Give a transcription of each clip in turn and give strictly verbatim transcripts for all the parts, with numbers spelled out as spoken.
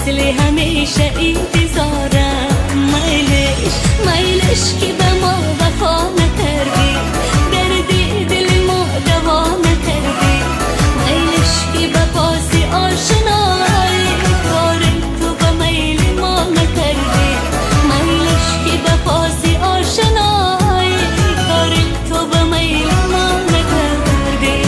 مثل همیشه انتظارم. میلش میلش که به ما وفا نکردی، درد دل ما دوا نکردی. میلش که به پاس آشنایی، کار تو به میل ما نکردی. میلش که به پاس آشنایی، کار تو به میل ما نکردی.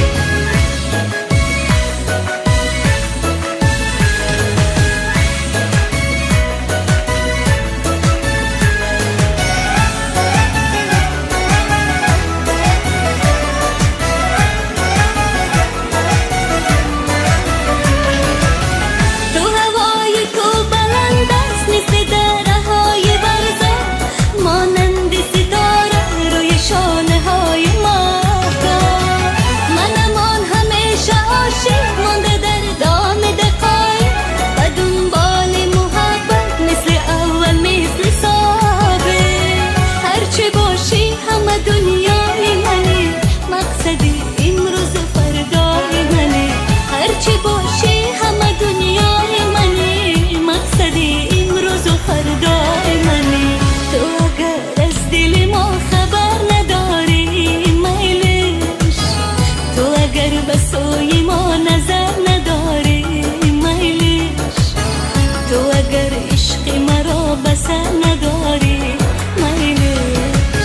بسوی ما نظر نداری میلش، تو اگر عشق مرا بسر نداری میلش.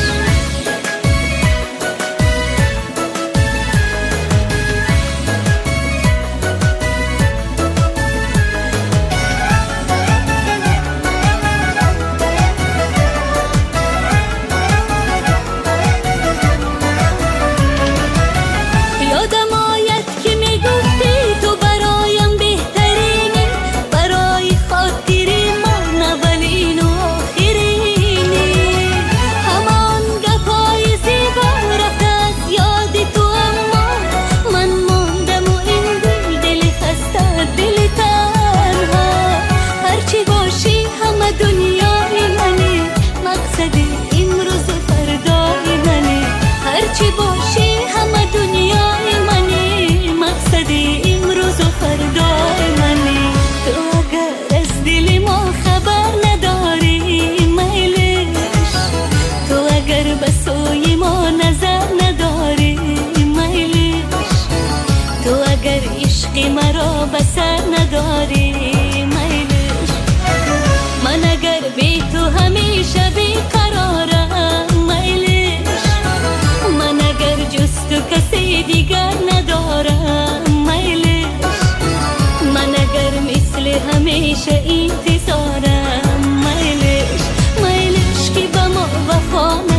بسوی ما نظر نداری میلش، تو اگر عشق مرا بسر نداری میلش. من اگر بی تو همیشه بیقرارم میلش، من اگر جز تو کسی دیگر ندارم میلش. من اگر مثل همیشه انتظارم میلش، میلش که به ما وفا